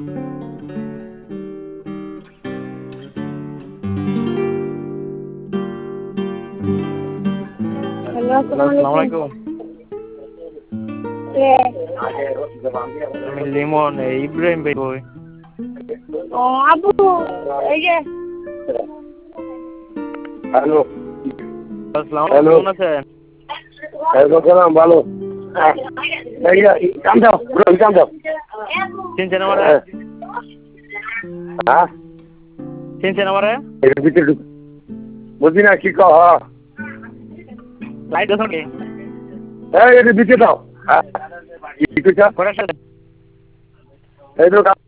Hello, আসসালামু আলাইকুম। আমি লিমন, ইব্রাহিম ভাই কই? ও আবু, এই যে হ্যালো আসসালামু আলাইকুম, হ্যালো কেমন আছেন? সালাম ভালো কাম দাও কাম দাও চিনছেন আমারে? হ্যাঁ চিনছেন আমারে? এর ভিতরে ঢুক বুঝি না কি কহ লাইট আছে নাকি? এর ভিতরে দাও কি কইছা কটার সাথে? এই তো